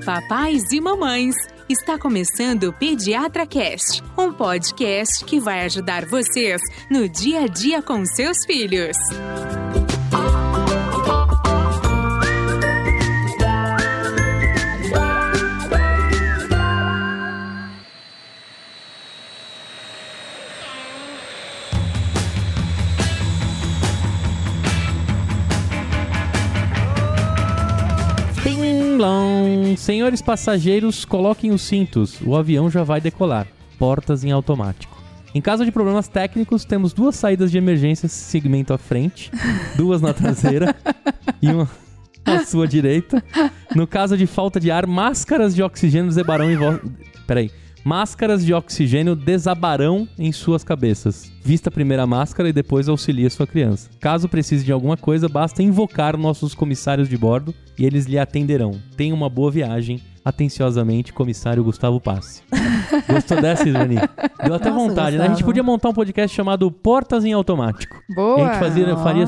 papais e mamães. Está começando o Pediatra Cast, um podcast que vai ajudar vocês no dia a dia com seus filhos. Senhores passageiros, coloquem os cintos, o avião já vai decolar. Portas em automático. Em caso de problemas técnicos, temos 2 saídas de emergência, segmento à frente, 2 na traseira e uma à sua direita. No caso de falta de ar, máscaras de oxigênio Máscaras de oxigênio desabarão em suas cabeças. Vista a primeira máscara e depois auxilie a sua criança. Caso precise de alguma coisa, basta invocar nossos comissários de bordo e eles lhe atenderão. Tenha uma boa viagem. Atenciosamente, comissário Gustavo Passi. Gostou dessa, Ivani? Deu até vontade, né? A gente podia montar um podcast chamado Portas em Automático. Boa! A gente faria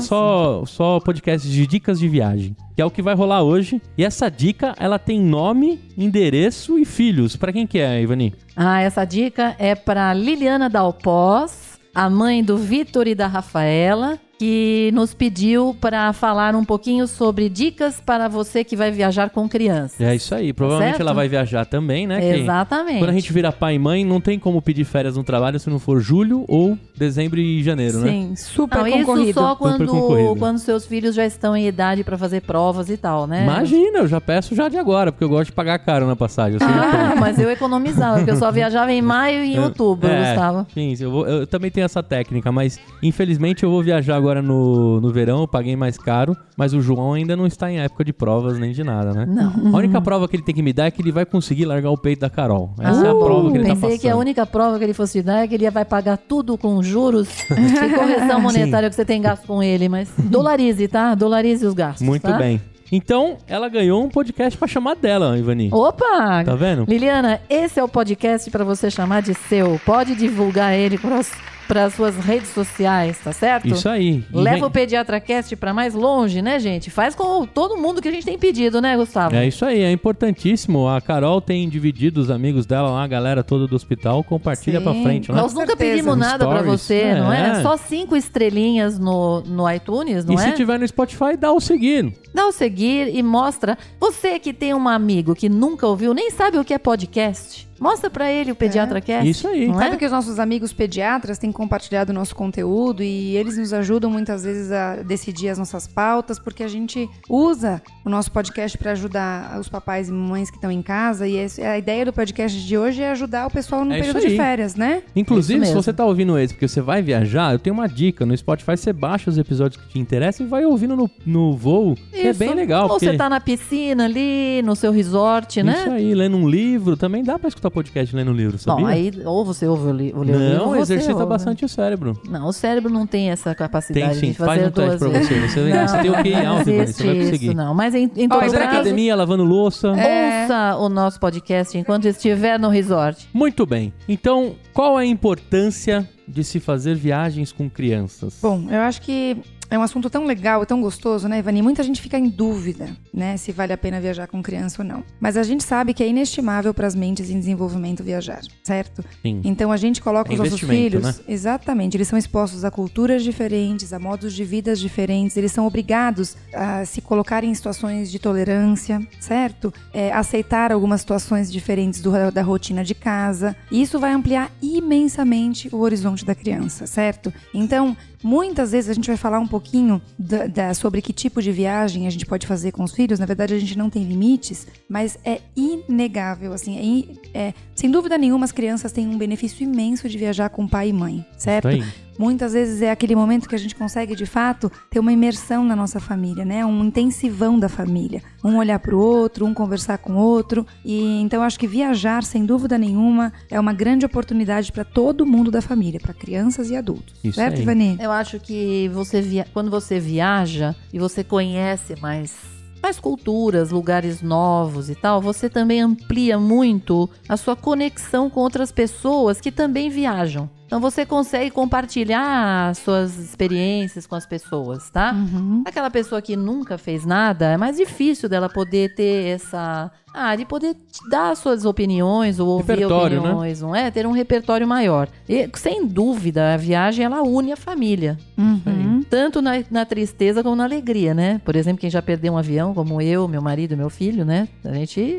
só podcasts de dicas de viagem, que é o que vai rolar hoje. E essa dica, ela tem nome, endereço e filhos. Pra quem que é, Ivani? Essa dica é pra Liliana Dalpós, a mãe do Vitor e da Rafaela, que nos pediu para falar um pouquinho sobre dicas para você que vai viajar com crianças. É isso aí. Provavelmente ela vai viajar também, né? Exatamente. Quando a gente vira pai e mãe, não tem como pedir férias no trabalho se não for julho ou dezembro e janeiro, né? Sim, super concorrido. Isso só quando seus filhos já estão em idade para fazer provas e tal, né? Imagina, eu já peço já de agora, porque eu gosto de pagar caro na passagem. Mas eu economizava, porque eu só viajava em maio e em outubro, Gustavo. Sim, eu também tenho essa técnica, mas infelizmente eu vou viajar agora no verão, eu paguei mais caro, mas o João ainda não está em época de provas nem de nada, né? Não. A única prova que ele tem que me dar é que ele vai conseguir largar o peito da Carol. Essa é a prova que ele tá passando. Pensei que a única prova que ele fosse dar é que ele vai pagar tudo com juros e correção monetária que você tem gasto com ele, mas dolarize, tá? Dolarize os gastos, Muito tá? bem. Então, ela ganhou um podcast pra chamar dela, Ivani. Opa! Tá vendo? Liliana, esse é o podcast pra você chamar de seu. Pode divulgar ele para as suas redes sociais, tá certo? Isso aí. Leva o Pediatra Cast pra mais longe, né, gente? Faz com todo mundo que a gente tem pedido, né, Gustavo? É isso aí, é importantíssimo. A Carol tem dividido os amigos dela lá, a galera toda do hospital, compartilha pra frente, né? Nós nunca pedimos nada pra você, não é? Só 5 estrelinhas no iTunes, não é? E se tiver no Spotify, dá o seguir. Dá o seguir e mostra. Você que tem um amigo que nunca ouviu, nem sabe o que é podcast, mostra pra ele o Pediatra Cast. Isso aí. Sabe que os nossos amigos pediatras têm compartilhado o nosso conteúdo e eles nos ajudam muitas vezes a decidir as nossas pautas, porque a gente usa o nosso podcast para ajudar os papais e mamães que estão em casa, e a ideia do podcast de hoje é ajudar o pessoal no período de férias, né? Inclusive, se você tá ouvindo esse porque você vai viajar, eu tenho uma dica. No Spotify você baixa os episódios que te interessam e vai ouvindo no voo, que é bem legal. Ou você tá na piscina ali, no seu resort, né? Isso aí, lendo um livro, também dá pra escutar podcast lendo um livro, sabia? Bom, aí ou você ouve o livro. Não, exercita bastante o cérebro. Não, o cérebro não tem essa capacidade de fazer faz um teste pra você. Você tem o que em alto, você vai conseguir. Isso, não. Mas em todo caso, academia, lavando louça. Ouça o nosso podcast enquanto estiver no resort. Muito bem. Então, qual é a importância de se fazer viagens com crianças? Bom, eu acho que é um assunto tão legal e tão gostoso, né, Ivani? Muita gente fica em dúvida, né, se vale a pena viajar com criança ou não. Mas a gente sabe que é inestimável para as mentes em desenvolvimento viajar, certo? Sim. Então a gente coloca os nossos filhos... Né? Exatamente. Eles são expostos a culturas diferentes, a modos de vidas diferentes. Eles são obrigados a se colocar em situações de tolerância, certo? Aceitar algumas situações diferentes da rotina de casa. E isso vai ampliar imensamente o horizonte da criança, certo? Então, muitas vezes a gente vai falar um pouquinho sobre que tipo de viagem a gente pode fazer com os filhos. Na verdade, a gente não tem limites, mas é inegável, assim, sem dúvida nenhuma, as crianças têm um benefício imenso de viajar com pai e mãe, certo? Muitas vezes é aquele momento que a gente consegue, de fato, ter uma imersão na nossa família, né? Um intensivão da família. Um olhar pro outro, um conversar com o outro. E então eu acho que viajar, sem dúvida nenhuma, é uma grande oportunidade para todo mundo da família, para crianças e adultos. Isso certo, aí. Ivani? Eu acho que quando você viaja e você conhece mais faz culturas, lugares novos e tal, você também amplia muito a sua conexão com outras pessoas que também viajam. Então você consegue compartilhar suas experiências com as pessoas, tá? Aquela pessoa que nunca fez nada, é mais difícil dela poder ter essa... de poder dar suas opiniões ou ouvir opiniões, né? Não é? Ter um repertório maior. E, sem dúvida, a viagem, ela une a família. Tanto na tristeza como na alegria, né? Por exemplo, quem já perdeu um avião, como eu, meu marido, meu filho, né? A gente...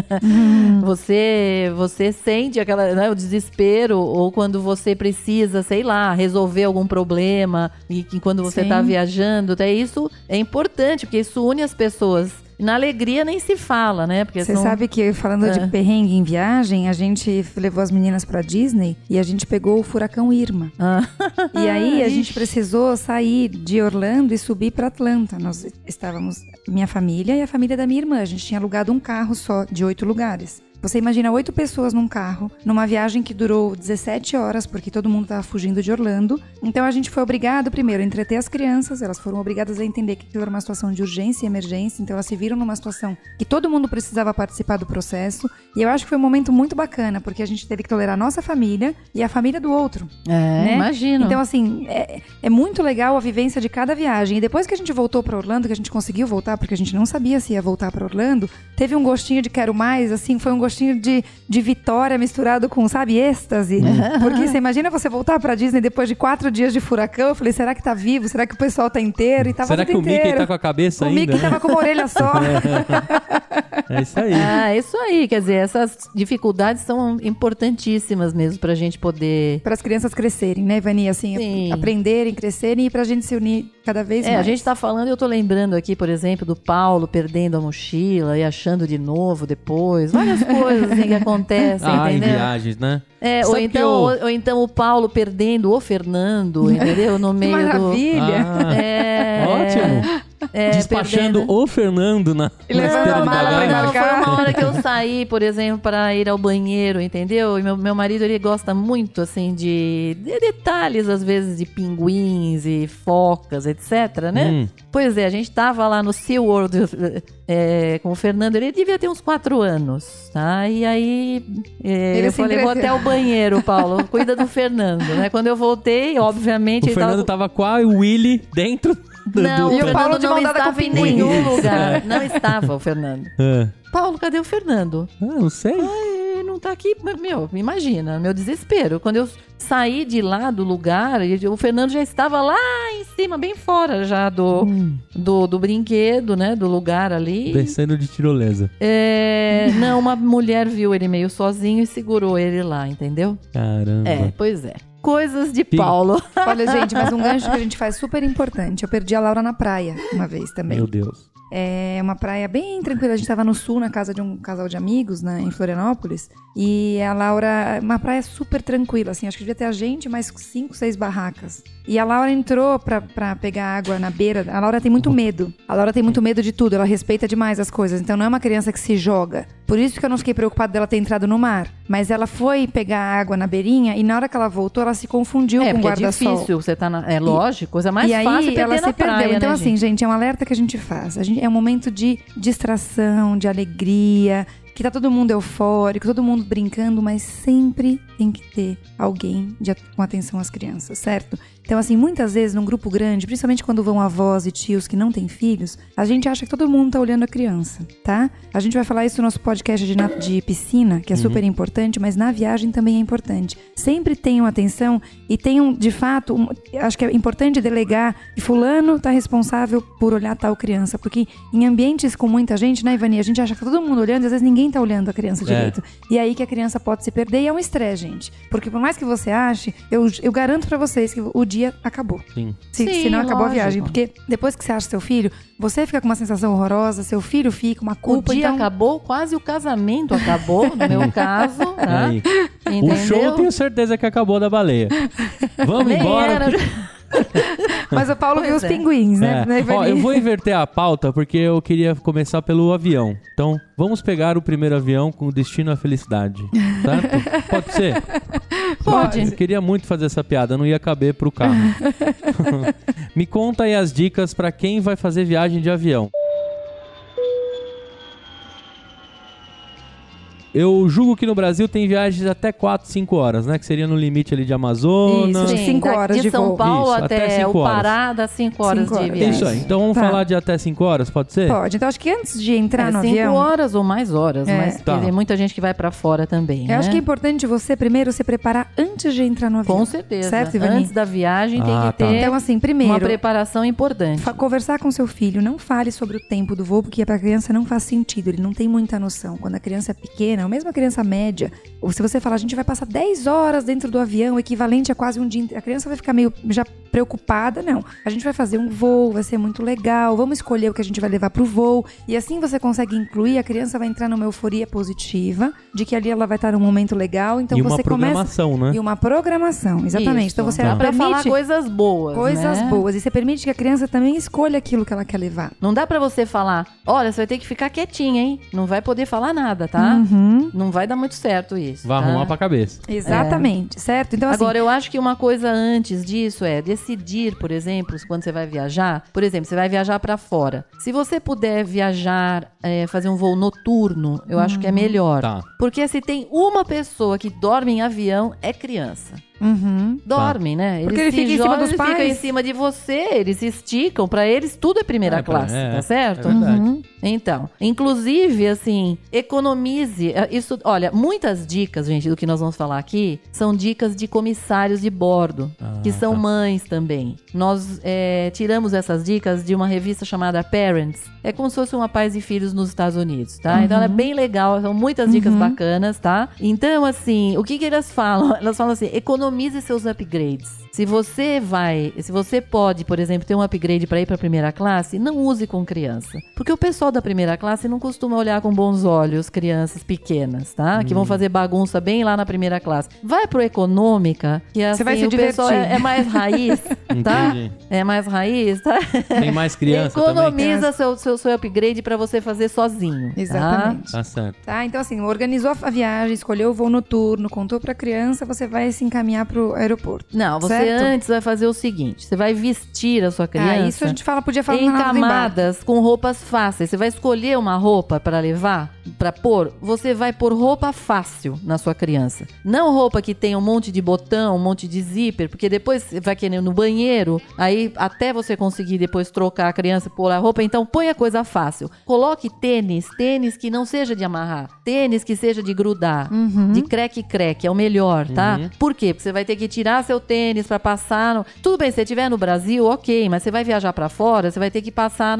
Você sente aquela, né, o desespero, ou quando você precisa, sei lá, resolver algum problema, e que quando você está viajando, até isso é importante, porque isso une as pessoas. Na alegria nem se fala, né? Porque você sabe que, falando de perrengue em viagem, a gente levou as meninas pra Disney e a gente pegou o furacão Irma. E aí a gente precisou sair de Orlando e subir pra Atlanta. Nós estávamos, minha família e a família da minha irmã. A gente tinha alugado um carro só, de 8 lugares. Você imagina 8 pessoas num carro, numa viagem que durou 17 horas, porque todo mundo estava fugindo de Orlando. Então a gente foi obrigado, primeiro, a entreter as crianças. Elas foram obrigadas a entender que aquilo era uma situação de urgência e emergência. Então elas se viram numa situação que todo mundo precisava participar do processo. E eu acho que foi um momento muito bacana, porque a gente teve que tolerar a nossa família e a família do outro. Né? Imagino. Então, assim, é muito legal a vivência de cada viagem. E depois que a gente voltou para Orlando, que a gente conseguiu voltar, porque a gente não sabia se ia voltar para Orlando, teve um gostinho de quero mais, assim, foi um gostinho de vitória misturado com, sabe, êxtase. Porque você imagina você voltar pra Disney depois de 4 dias de furacão. Eu falei, será que tá vivo? Será que o pessoal tá inteiro? E tava será que o Mickey tá com a cabeça ainda? O Mickey tava com uma orelha só. É isso aí. Isso aí. Quer dizer, essas dificuldades são importantíssimas mesmo pra gente poder... Para as crianças crescerem, né, Ivani? Assim, aprenderem, crescerem e pra gente se unir cada vez mais. A gente tá falando, eu tô lembrando aqui, por exemplo, do Paulo perdendo a mochila e achando de novo depois. Várias coisas assim que acontecem, entendeu? Em viagens, né? Ou então o Paulo perdendo o Fernando, entendeu? No meio maravilha. Ótimo. Despachando o Fernando na levando a mala pra embarcar. Foi uma hora que eu saí, por exemplo, para ir ao banheiro, entendeu? E meu marido, ele gosta muito, assim, de detalhes, às vezes, de pinguins e focas, etc, né? Pois é, a gente tava lá no SeaWorld com o Fernando, ele devia ter uns 4 anos, tá? E aí eu falei, vou até o banheiro, Paulo, cuida do Fernando, né? Quando eu voltei, obviamente... O Fernando tava com a Willy dentro... Não, o Paulo não estava em nenhum lugar. Não estava o Fernando. Paulo, cadê o Fernando? Não sei. Não tá aqui. Meu, imagina, meu desespero. Quando eu saí de lá do lugar, o Fernando já estava lá em cima, bem fora já do brinquedo, né? Do lugar ali. Descendo de tirolesa. Não, uma mulher viu ele meio sozinho e segurou ele lá, entendeu? Caramba. Pois é. Coisas de Paulo. Olha, gente, mas um gancho que a gente faz super importante. Eu perdi a Laura na praia uma vez também. Meu Deus. É uma praia bem tranquila. A gente estava no sul, na casa de um casal de amigos, né, em Florianópolis. E a Laura... Uma praia super tranquila, assim. Acho que devia ter a gente, mais 5, 6 barracas. E a Laura entrou pra pegar água na beira. A Laura tem muito medo. A Laura tem muito medo de tudo. Ela respeita demais as coisas. Então não é uma criança que se joga. Por isso que eu não fiquei preocupada dela ter entrado no mar. Mas ela foi pegar água na beirinha e na hora que ela voltou, ela se confundiu com o guarda-sol. É difícil, você tá lógico, coisa mais fácil é perder ela se praia, perdeu. Então, né, assim, gente, é um alerta que a gente faz. É um momento de distração, de alegria, que tá todo mundo eufórico, todo mundo brincando, mas sempre tem que ter alguém com atenção às crianças, certo? Então, assim, muitas vezes num grupo grande, principalmente quando vão avós e tios que não têm filhos, a gente acha que todo mundo tá olhando a criança, tá? A gente vai falar isso no nosso podcast de piscina, que é super importante, mas na viagem também é importante. Sempre tenham atenção e tenham, de fato, acho que é importante delegar que fulano tá responsável por olhar tal criança, porque em ambientes com muita gente, né, Ivani, a gente acha que tá todo mundo olhando e às vezes ninguém tá olhando a criança direito. E aí que a criança pode se perder e é um estresse, gente. Porque por mais que você ache, eu garanto pra vocês que o dia acabou. Sim. Se não acabou a viagem. Porque depois que você acha seu filho, você fica com uma sensação horrorosa, seu filho fica, uma culpa. O dia acabou, quase o casamento acabou, no meu caso. Né? O show eu tenho certeza que acabou da baleia. Vamos embora. Mas o Paulo viu os pinguins, né? Ó, eu vou inverter a pauta porque eu queria começar pelo avião. Então, vamos pegar o primeiro avião com destino à felicidade. Certo? Pode ser? Pode. Eu queria muito fazer essa piada, não ia caber pro carro. Me conta aí as dicas pra quem vai fazer viagem de avião. Eu julgo que no Brasil tem viagens até 4, 5 horas, né? Que seria no limite ali de Amazonas. Isso, 5 horas de São voo. Paulo Isso, até até 5 o horas. Pará dá 5 horas 5 de horas. viagem. Isso aí. Então vamos Tá. falar de até 5 horas, pode ser? Pode. Então acho que antes de entrar no 5 avião... horas ou mais horas, mas Tá. tem muita gente que vai pra fora também, Eu acho né? que é importante você primeiro se preparar antes de entrar no avião. Com certeza. Certo, Ivani? Antes da viagem tem Ah, que tá. ter Então, assim, primeiro, uma preparação importante. conversar com seu filho, não fale sobre o tempo do voo, porque para a criança não faz sentido, ele não tem muita noção. Quando a criança é pequena, ou mesmo a criança média, ou se você falar, a gente vai passar 10 horas dentro do avião, equivalente a quase um dia, a criança vai ficar meio já preocupada. Não, a gente vai fazer um voo, vai ser muito legal, vamos escolher o que a gente vai levar pro voo, e assim você consegue incluir, a criança vai entrar numa euforia positiva, de que ali ela vai estar num momento legal, então E uma você começa... programação, né? E uma programação, exatamente. Isso. Então você Dá pra falar permite coisas boas, coisas né? boas, e você permite que a criança também escolha aquilo que ela quer levar. Não dá pra você falar, olha, você vai ter que ficar quietinha, hein? Não vai poder falar nada, tá? Uhum. Não vai dar muito certo isso. Vai tá? arrumar pra cabeça. Exatamente, certo? Então, assim, Agora, eu acho que uma coisa antes disso é decidir, por exemplo, quando você vai viajar. Por exemplo, você vai viajar pra fora. Se você puder viajar, fazer um voo noturno, eu acho que é melhor. Tá. Porque se tem uma pessoa que dorme em avião, é criança. uhum. Dormem, né? Porque Eles ele se fica em cima jogam, dos eles ficam pais. em cima de você, eles se esticam. Pra eles, tudo é primeira classe, tá certo? É verdade. Uhum. Então, inclusive, assim, economize. Isso, olha, muitas dicas, gente, do que nós vamos falar aqui, são dicas de comissários de bordo, que são tá. mães também. Nós tiramos essas dicas de uma revista chamada Parents. É como se fosse uma Pais e Filhos nos Estados Unidos, tá? Então, ela é bem legal, são muitas dicas bacanas, tá? Então, assim, o que elas falam? Elas falam assim, economize seus upgrades. Se você pode, por exemplo, ter um upgrade para ir para a primeira classe, não use com criança. Porque o pessoal da primeira classe não costuma olhar com bons olhos crianças pequenas, tá? Que vão fazer bagunça bem lá na primeira classe. Vai pro econômica, que assim, Você vai se o pessoal divertir. é mais raiz, tá? Entendi. É mais raiz, tá? Tem mais criança também? Economiza seu upgrade para você fazer sozinho. Exatamente. Tá certo. Tá? Então, assim, organizou a viagem, escolheu o voo noturno, contou pra criança, você vai se encaminhar pro aeroporto. Não, você Certo? antes vai fazer o seguinte: você vai vestir a sua criança. Isso a gente podia falar em na aula do embarque. camadas com roupas fáceis. Você vai escolher uma roupa para levar, para pôr. Você vai pôr roupa fácil na sua criança. Não roupa que tem um monte de botão, um monte de zíper, porque depois você vai querer ir no banheiro, aí até você conseguir depois trocar a criança pôr a roupa, então põe a coisa fácil. Coloque tênis que não seja de amarrar, tênis que seja de grudar, de creque-creque, é o melhor, tá? Por quê? Porque você vai ter que tirar seu tênis para passar no... Tudo bem, se você estiver no Brasil, ok, mas você vai viajar para fora, você vai ter que passar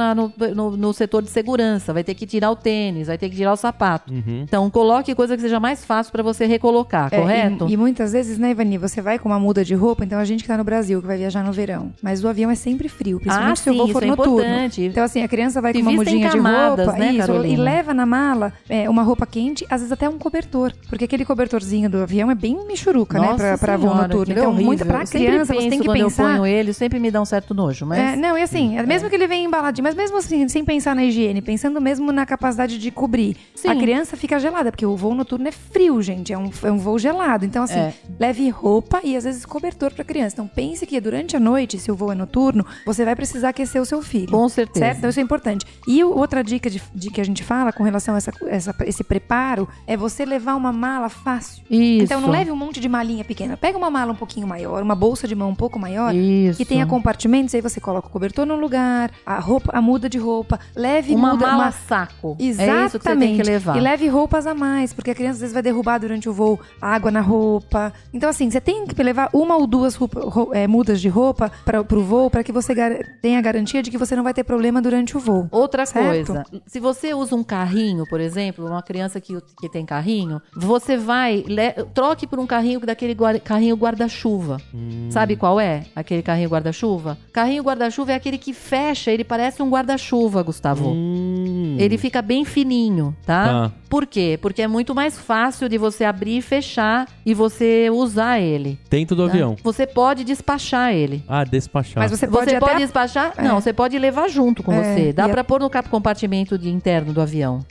no setor de segurança, vai ter que tirar o tênis, vai ter que tirar o sapato. Então, coloque coisa que seja mais fácil para você recolocar, correto? E muitas vezes, né, Ivani, você vai com uma muda de roupa, então a gente que tá no Brasil, que vai viajar no verão, mas o avião é sempre frio, principalmente se o voo sim, for isso é noturno. importante. Então, assim, a criança vai Se com uma vista em mudinha de camadas, roupa, né, isso, Carolina? e leva na mala uma roupa quente, às vezes até um cobertor, porque aquele cobertorzinho do avião é bem michuruca, né, pra voo Senhora, noturno. aquilo é Então, horrível. muita pra Eu sempre criança, você penso tem que quando pensar... eu ponho ele, sempre me dá um certo nojo, mas... Não, e assim, mesmo que ele venha embaladinho, mas mesmo assim, sem pensar na higiene, pensando mesmo na capacidade de cobrir, Sim. a criança fica gelada, porque o voo noturno é frio, gente, é um voo gelado. Então, assim, leve roupa e às vezes cobertor pra criança. Então, pense que durante a noite, se o voo é noturno, você vai precisar aquecer o seu filho. Com certeza. Certo? Então, isso é importante. E outra dica de que a gente fala com relação a esse preparo é você levar uma mala fácil. Isso. Então, não leve um monte de malinha pequena. Pega uma mala um pouquinho maior, uma bolsa de mão um pouco maior, Isso. que tenha compartimentos, aí você coloca o cobertor no lugar, a muda de roupa, leve Uma muda, mala saco. Exatamente. É isso que você tem que levar. E leve roupas a mais, porque a criança às vezes vai derrubar durante o voo água na roupa. Então, assim, você tem que levar uma ou duas mudas de roupa pro voo, para que você tenha a garantia de que você não vai ter problema durante o voo. Outra Certo? coisa, se você usa um carrinho, por exemplo, uma criança que tem carrinho, você vai, troque por um carrinho daquele carrinho guarda-chuva. Sabe qual é? Aquele carrinho guarda-chuva? Carrinho guarda-chuva é aquele que fecha, ele parece um guarda-chuva, Gustavo. Ele fica bem fininho, tá? Por quê? Porque é muito mais fácil de você abrir e fechar e você usar ele. Dentro do avião. Você pode despachar ele. Ah, despachar. Mas você pode até... despachar? Não, você pode levar junto com você. Dá pra pôr no compartimento interno do avião.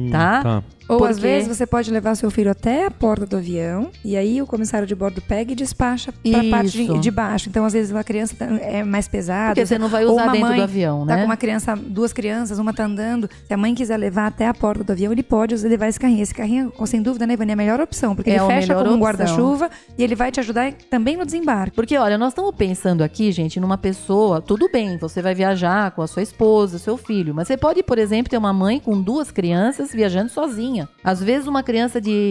Tá? Ou às Porque- vezes você pode levar seu filho até a porta do avião e aí o comissário de bordo pega e despacha pra parte Isso. de baixo. Então, às vezes, a criança é mais pesada. Porque você não vai ou usar uma dentro mãe do avião, né? Tá com uma criança, duas crianças, uma tá andando. Se a mãe quiser levar até a porta do avião, ele pode. Às levar esse carrinho. Esse carrinho, sem dúvida, né, Ivani, é a melhor opção, porque ele a fecha melhor como um opção. guarda-chuva e ele vai te ajudar também no desembarque. Porque, olha, nós estamos pensando aqui, gente, numa pessoa, tudo bem, você vai viajar com a sua esposa, seu filho, mas você pode, por exemplo, ter uma mãe com 2 crianças viajando sozinha. Às vezes uma criança de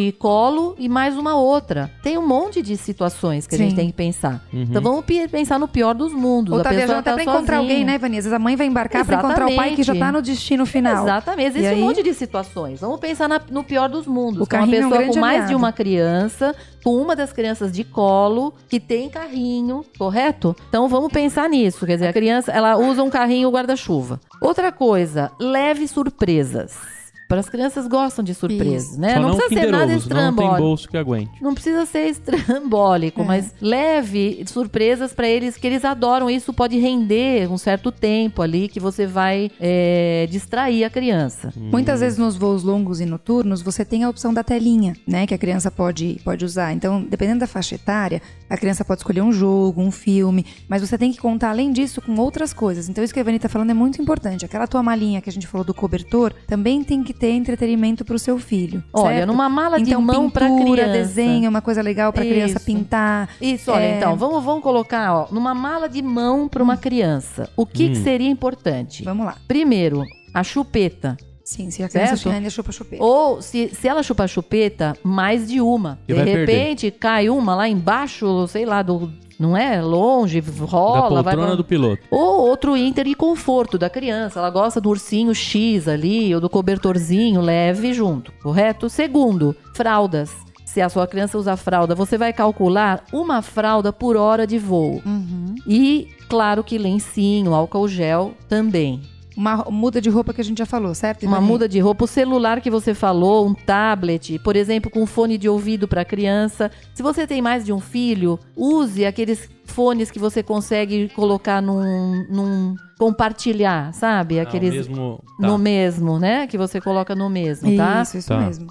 colo e mais uma outra. Tem um monte de situações que a gente tem que pensar. Então vamos pensar no pior dos mundos. Ou tá viajando até pra encontrar sozinha. alguém, né, Ivani? Às vezes a mãe vai embarcar pra encontrar o pai que já tá no destino final. Exatamente, existe um monte de situações. Vamos pensar no pior dos mundos. O Com uma carrinho é um pessoa grande com mais aliado. de uma criança, com uma das crianças de colo, que tem carrinho, correto? Então vamos pensar nisso. Quer dizer, a criança, ela usa um carrinho guarda-chuva. Outra coisa, leve surpresas. Para as crianças gostam de surpresas, Isso. né? Só Não precisa ser Kinder nada Ovos, não tem estrambólico. bolso que aguente. Não precisa ser estrambólico, mas leve surpresas para eles, que eles adoram. Isso pode render um certo tempo ali que você vai distrair a criança. Muitas vezes nos voos longos e noturnos, você tem a opção da telinha, né? Que a criança pode usar. Então, dependendo da faixa etária, a criança pode escolher um jogo, um filme, mas você tem que contar, além disso, com outras coisas. Então, isso que a Ivani tá falando é muito importante. Aquela tua malinha que a gente falou do cobertor, também tem que ter entretenimento pro seu filho. Olha, certo? numa mala de então, mão pra pintura, criança. desenho, uma coisa legal pra criança Isso. pintar. Isso, olha, então, vamos colocar, ó, numa mala de mão para uma criança. O que seria importante? Vamos lá. Primeiro, a chupeta. Sim, se a criança Certo? ainda chupa chupeta. Ou, se ela chupa a chupeta, mais de uma. E De vai repente, cai uma lá embaixo, sei lá, não é? Longe, rola. Da vai poltrona pra... do piloto. Ou outro ínter e conforto da criança. Ela gosta do ursinho X ali, ou do cobertorzinho leve junto, correto? Segundo, fraldas. Se a sua criança usa fralda, você vai calcular uma fralda por hora de voo. E, claro que lencinho, álcool gel também. Uma muda de roupa que a gente já falou, certo, Uma Ivani? muda de roupa, o celular que você falou, um tablet, por exemplo, com fone de ouvido para criança. Se você tem mais de um filho, use aqueles fones que você consegue colocar num compartilhar, sabe? Aqueles no mesmo, né? Que você coloca no mesmo, tá? Isso Tá. mesmo.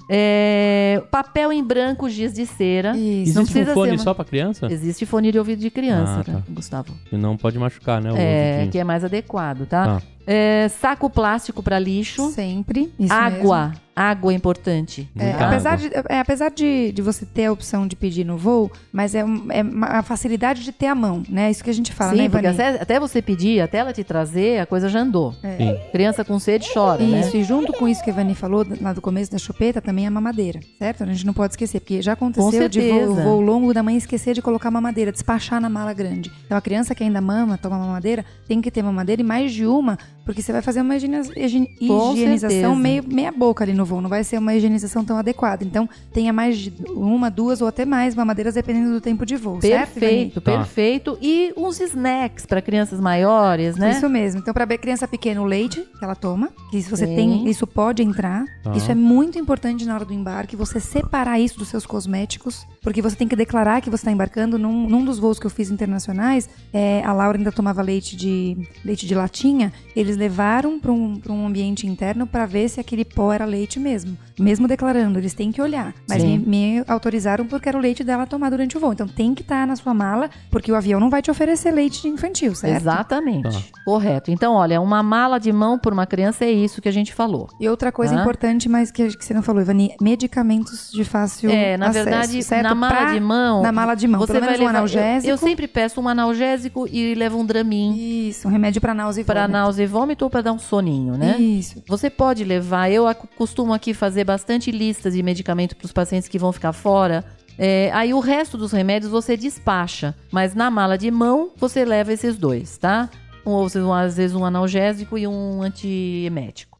Papel em branco, giz de cera. Isso. Não Existe precisa um fone ser só pra criança? Existe fone de ouvido de criança, Ah, tá. Gustavo. Senão pode machucar, né? O É, ouvidinho. que é mais adequado, tá? Saco plástico para lixo. Sempre. Isso Água. mesmo. Água é importante. Muita Apesar de você ter a opção de pedir no voo, mas é a facilidade de ter a mão, né? Isso que a gente fala, Sim, né, porque Ivani? até você pedir, até ela te trazer, a coisa já andou. Sim. Criança com sede chora, né? Isso, e junto com isso que a Ivani falou lá do começo da chupeta, também a mamadeira, certo? A gente não pode esquecer, porque já aconteceu de voo longo da mãe esquecer de colocar mamadeira, despachar na mala grande. Então a criança que ainda mama, toma mamadeira, tem que ter mamadeira e mais de uma, porque você vai fazer uma higienização meia boca ali no voo, não vai ser uma higienização tão adequada. Então tenha mais de uma, duas ou até mais mamadeiras dependendo do tempo de voo, certo, Ivani? Perfeito, perfeito. E uns snacks para crianças maiores, né? Isso mesmo. Então, para criança pequena, o leite que ela toma, que se você Sim. tem, isso pode entrar. Tá. Isso é muito importante na hora do embarque, você separar isso dos seus cosméticos, porque você tem que declarar que você está embarcando. Num dos voos que eu fiz internacionais, a Laura ainda tomava leite de latinha, eles levaram para um ambiente interno para ver se aquele pó era leite mesmo declarando, eles têm que olhar. Mas me autorizaram porque era o leite dela tomar durante o voo. Então tem que estar na sua mala, porque o avião não vai te oferecer leite infantil, certo? Exatamente. Tá. Correto. Então, olha, uma mala de mão por uma criança é isso que a gente falou. E outra coisa Tá? importante, mas que você não falou, Ivani, medicamentos de fácil Na acesso, verdade, certo? na mala de mão. Na mala de mão, você pelo vai menos um levar, analgésico. Eu sempre peço um analgésico e levo um Dramin Isso, um remédio para náusea e para vômito. náusea e vômito ou para dar um soninho, né? Isso. Você pode levar, eu costumo aqui fazer bastante listas de medicamento para os pacientes que vão ficar fora. Aí o resto dos remédios você despacha, mas na mala de mão você leva esses dois, tá? Às vezes um analgésico e um antiemético.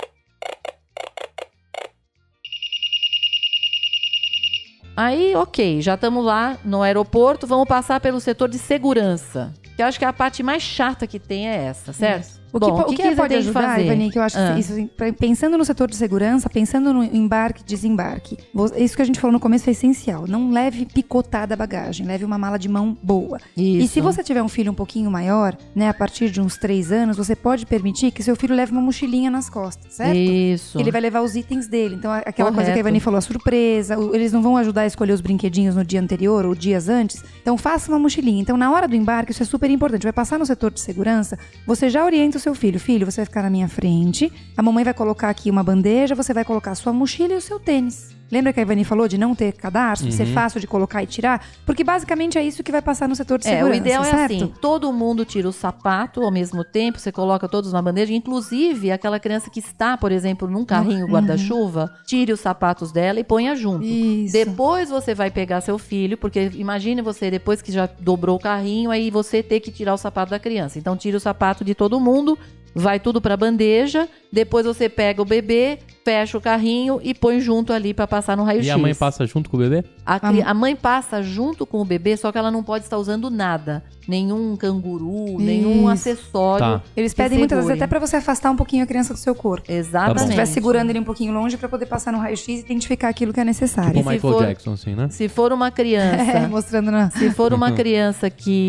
Aí, ok, já estamos lá no aeroporto, vamos passar pelo setor de segurança. Que eu acho que a parte mais chata que tem é essa, certo? O que você pode tem que ajudar, fazer? Ivani, que eu acho que isso, pensando no setor de segurança, pensando no embarque, desembarque, isso que a gente falou no começo é essencial. Não leve picotada a bagagem, leve uma mala de mão boa. Isso. E se você tiver um filho um pouquinho maior, né, a partir de uns 3 anos, você pode permitir que seu filho leve uma mochilinha nas costas, certo? Isso. Ele vai levar os itens dele. Então, aquela coisa Correto. que a Ivani falou, a surpresa, eles não vão ajudar a escolher os brinquedinhos no dia anterior ou dias antes. Então, faça uma mochilinha. Então, na hora do embarque, isso é super importante. Vai passar no setor de segurança, você já orienta seu filho: filho, você vai ficar na minha frente, a mamãe vai colocar aqui uma bandeja, você vai colocar a sua mochila e o seu tênis. Lembra que a Ivani falou de não ter cadarço, de ser fácil de colocar e tirar? Porque basicamente é isso que vai passar no setor de segurança, o ideal certo? é assim, todo mundo tira o sapato ao mesmo tempo, você coloca todos na bandeja, inclusive aquela criança que está, por exemplo, num carrinho guarda-chuva, tire os sapatos dela e ponha junto. Isso. Depois você vai pegar seu filho, porque imagine você, depois que já dobrou o carrinho, aí você ter que tirar o sapato da criança. Então tira o sapato de todo mundo, vai tudo pra bandeja, depois você pega o bebê, fecha o carrinho e põe junto ali pra passar no raio-x. E a mãe passa junto com o bebê? A mãe passa junto com o bebê, só que ela não pode estar usando nada. Nenhum canguru, nenhum acessório. Tá. Eles pedem muitas vezes até pra você afastar um pouquinho a criança do seu corpo. Exatamente. Se estiver segurando ele um pouquinho longe pra poder passar no raio-x e identificar aquilo que é necessário. Tipo o se Michael for- Jackson, assim, né? Se for uma criança... Mostrando na... Se for uma criança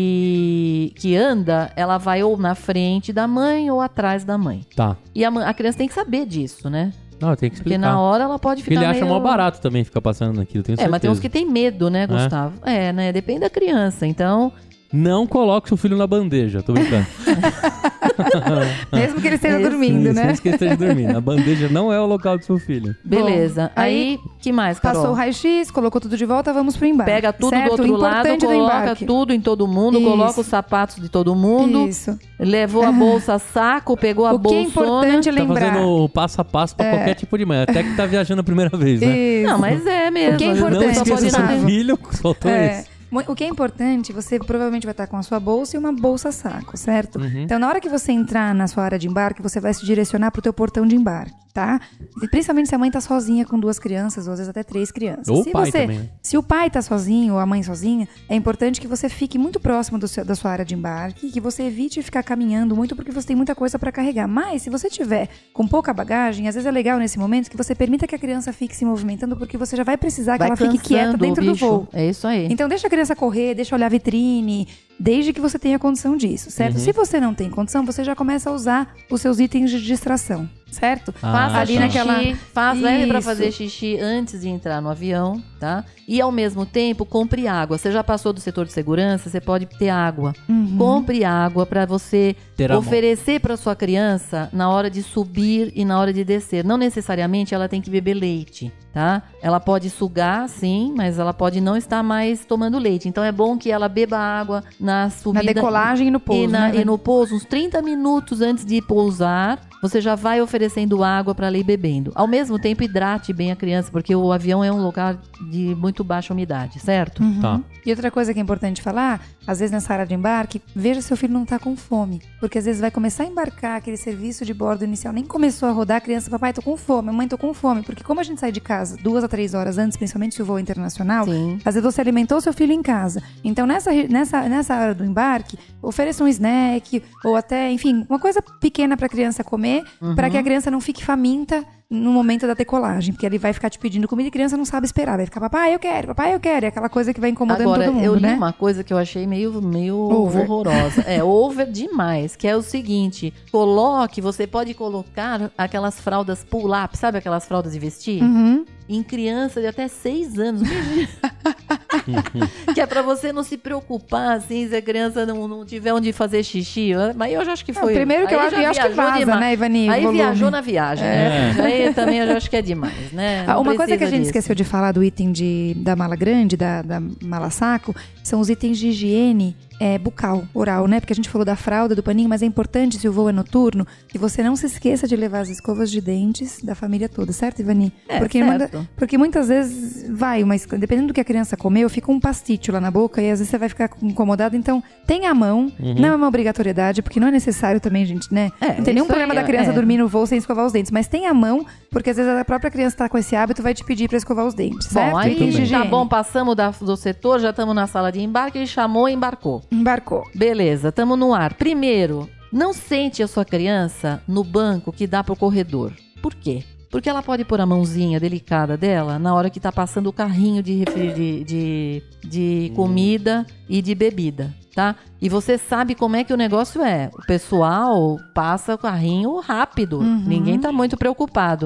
que anda, ela vai ou na frente da mãe ou atrás da mãe. Tá. E a criança tem que saber disso, né? Não, tem que Porque explicar. na hora ela pode Porque ficar ele acha meio... mó barato também ficar passando naquilo, tenho certeza. mas tem uns que tem medo, né, Gustavo? Né? Depende da criança. Então, Não coloque seu filho na bandeja, tô brincando. Mesmo que ele esteja Esse- dormindo, Isso, né? antes que ele esteja dormindo. A bandeja não é o local do seu filho. beleza. Bom, aí que mais, Carol? Passou o raio-x, colocou tudo de volta, vamos pro embarque. Pega tudo certo? do outro lado, Importante do coloca embarque. tudo em todo mundo, Isso. coloca os sapatos de todo mundo, Isso. levou a bolsa saco, pegou a O que é bolsona. importante Tá lembrar. fazendo o passo a passo pra qualquer tipo de mãe. Até que tá viajando a primeira vez, né? Isso. Não, mas é mesmo. O que é Às vezes importante, Não só esqueça pode seu não ter- filho, faltou É. isso. O que é importante, você provavelmente vai estar com a sua bolsa e uma bolsa saco, certo? Então, na hora que você entrar na sua área de embarque, você vai se direcionar pro teu portão de embarque, tá? E principalmente se a mãe tá sozinha com 2 crianças, ou às vezes até 3 crianças. Ou o se pai também, né? Se o pai tá sozinho ou a mãe sozinha, é importante que você fique muito próximo da sua área de embarque, que você evite ficar caminhando muito, porque você tem muita coisa para carregar. Mas, se você tiver com pouca bagagem, às vezes é legal nesse momento que você permita que a criança fique se movimentando, porque você já vai precisar que Vai ela fique quieta cansando o dentro do bicho. voo. É isso aí. Então deixa a criança correr, deixa olhar a vitrine, desde que você tenha condição disso, certo? Se você não tem condição, você já começa a usar os seus itens de distração, certo? Faça ali xixi, naquela... leve pra Isso. fazer xixi antes de entrar no avião, tá? E ao mesmo tempo, compre água. Você já passou do setor de segurança, você pode ter água. Compre água pra você Ter a mão. oferecer pra sua criança na hora de subir e na hora de descer. Não necessariamente ela tem que beber leite, tá? Ela pode sugar, sim, mas ela pode não estar mais tomando leite. Então é bom que ela beba água na subida. Na decolagem e no pouso, né? E no pouso, uns 30 minutos antes de pousar, você já vai oferecendo água para ela ir bebendo. Ao mesmo tempo, hidrate bem a criança, porque o avião é um lugar de muito baixa umidade, certo? Tá. E outra coisa que é importante falar, às vezes nessa área de embarque, veja se seu filho não tá com fome. Porque às vezes vai começar a embarcar aquele serviço de bordo inicial, nem começou a rodar, a criança, papai, tô com fome, mamãe, tô com fome. Porque como a gente sai de casa 2 a 3 horas antes, principalmente se o voo é internacional, Sim. às vezes você alimentou seu filho em casa. Então nessa hora do embarque, ofereça um snack, ou até, enfim, uma coisa pequena pra criança comer, pra que a criança não fique faminta no momento da decolagem, porque ele vai ficar te pedindo comida e a criança não sabe esperar, vai ficar, papai, eu quero, é aquela coisa que vai incomodando Agora, todo mundo, eu li né? uma coisa que eu achei meio Over. horrorosa. É, over demais, que é o seguinte, você pode colocar aquelas fraldas pull-up, sabe aquelas fraldas de vestir? Em criança de até 6 anos. Que é pra você não se preocupar, assim, se a criança não tiver onde fazer xixi. Mas eu já acho que foi... Primeiro que eu aí acho, já eu acho que viajou vaza, demais. né, Ivani? Aí volume. viajou na viagem, né? Aí também eu já acho que é demais, né? Não Uma coisa que a precisa gente disso. esqueceu de falar do item da mala grande, da mala saco, são os itens de higiene bucal, oral, né? Porque a gente falou da fralda, do paninho, mas é importante, se o voo é noturno, que você não se esqueça de levar as escovas de dentes da família toda, certo, Ivani? Certo. Porque muitas vezes mas dependendo do que a criança comeu, fica um pastício lá na boca e às vezes você vai ficar incomodado. Então, tenha a mão, não é uma obrigatoriedade, porque não é necessário também, gente, né? Não tem nenhum isso problema aí, da criança dormir no voo sem escovar os dentes, mas tenha a mão, porque às vezes a própria criança tá com esse hábito, vai te pedir pra escovar os dentes, certo? Bom, aí Itens de tá higiene. bom, passamos do setor, já estamos na sala de embarque, ele chamou e embarcou. Embarcou. Beleza, estamos no ar. Primeiro, não sente a sua criança no banco que dá pro corredor. Por quê? Porque ela pode pôr a mãozinha delicada dela na hora que tá passando o carrinho de comida e de bebida, tá? E você sabe como é que o negócio é. O pessoal passa o carrinho rápido. Ninguém tá muito preocupado.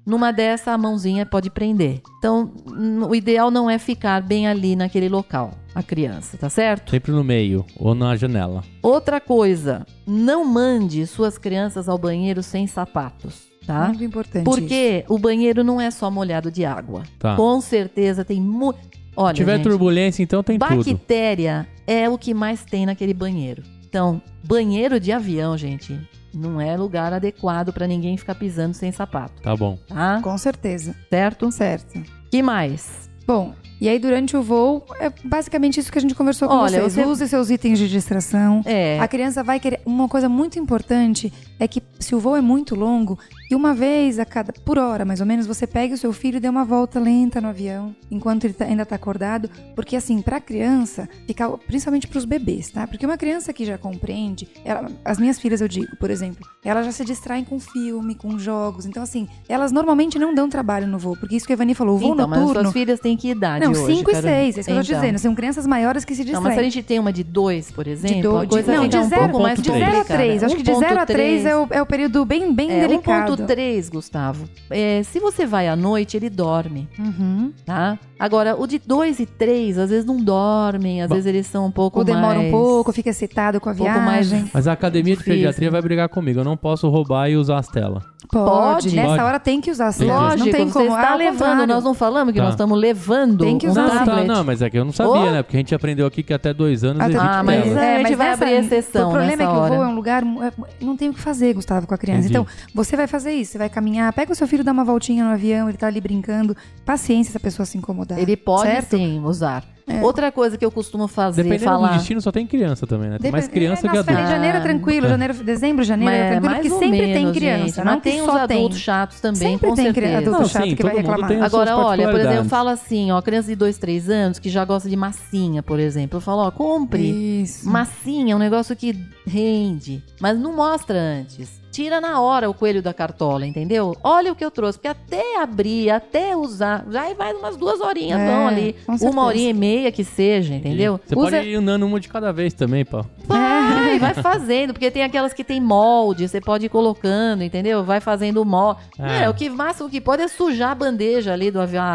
numa dessa a mãozinha pode prender. Então, o ideal não é ficar bem ali naquele local, a criança, tá certo? Sempre no meio ou na janela. Outra coisa, não mande suas crianças ao banheiro sem sapatos, tá? Muito importante Porque o banheiro não é só molhado de água. Tá. Com certeza tem Olha, Se tiver gente, turbulência, então tem tudo. bactéria é o que mais tem naquele banheiro. Então, banheiro de avião, gente, não é lugar adequado pra ninguém ficar pisando sem sapato, Tá bom. tá? Com certeza. Certo? Certo. Que mais? Bom, e aí durante o voo, é basicamente isso que a gente conversou com Olha, vocês. você- Use seus itens de distração. É. A criança vai querer... Uma coisa muito importante é que se o voo é muito longo, que uma vez por hora, mais ou menos, você pegue o seu filho e dê uma volta lenta no avião, enquanto ele ainda tá acordado. Porque assim, pra criança, principalmente pros bebês, tá? Porque uma criança que já compreende, as minhas filhas, eu digo, por exemplo, elas já se distraem com filme, com jogos. Então assim, elas normalmente não dão trabalho no voo. Porque isso que a Ivani falou, o voo Então, mas noturno... suas filhas têm que idade Não, hoje, 5 e Carolina? 6, é isso que eu tô Então. dizendo. São crianças maiores que se Não, mas se a distraem. gente tem uma de 2, por exemplo, Do- a coisa não, fica de um zero- pouco mais de 0 a complicada. 3. Acho que de 0 a 3 é o período bem delicado. 1.3, Gustavo. Se você vai à noite, ele dorme, Uhum. tá? Agora, o de 2 e 3, às vezes não dormem, às vezes eles são um pouco Ou demora mais... um pouco, fica excitado com a pouco mais- viagem. Mas a academia de Difícil. pediatria vai brigar comigo. Eu não posso roubar e usar as telas. Pode. Nessa Pode. hora tem que usar as Entendi. telas. Lógico, Não tem você como. está ao levando, contrário. nós não falamos que Tá. nós estamos levando Tem que um usar as tablet. Não, mas é que eu não sabia, Oh. né? Porque a gente aprendeu aqui que até 2 anos Até- evite Ah, mas telas. a gente vai nessa- abrir exceção O problema nessa é que hora. o voo é um lugar... Não tem o que fazer, Gustavo, com a criança. Entendi. Então, você vai fazer isso. Você vai caminhar, pega o seu filho, dá uma voltinha no avião, ele tá ali brincando. Paciência se a pessoa se incomodar. Ele pode certo? sim usar. Outra coisa que eu costumo fazer, Dependendo falar... do destino, só tem criança também, né? Tem mais criança que Nossa, adulto. falei, janeiro é tranquilo, dezembro, janeiro é tranquilo, mais porque ou sempre tem menos, criança. gente, não mas que tem só uns adultos chatos também, Sempre com tem certeza. adulto Não, chato sim, que vai todo mundo reclamar. tem as suas Agora, olha, por exemplo, eu particularidades. falo assim, ó, criança de 2, 3 anos que já gosta de massinha, por exemplo. Eu falo, ó, compre. Isso. Massinha é um negócio que rende, mas não mostra antes. Tira na hora o coelho da cartola, entendeu? Olha o que eu trouxe, porque até abrir, até usar, já vai umas 2 horinhas, vão ali. com certeza. 1h30 que seja, entendeu? Você pode ir andando uma de cada vez também, pô. Vai fazendo, porque tem aquelas que tem molde, você pode ir colocando, entendeu? Vai fazendo o molde. É. O máximo que pode é sujar a bandeja ali do avião,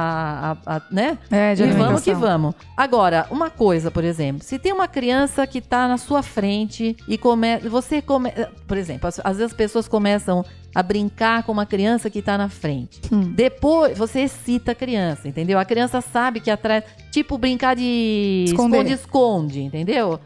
né? De E vamos alimentação. que vamos. Agora, uma coisa, por exemplo, se tem uma criança que tá na sua frente e por exemplo, às vezes as pessoas começam a brincar com uma criança que tá na frente. Depois, você excita a criança, entendeu? A criança sabe que atrás, tipo brincar de Esconder. esconde-esconde, entendeu?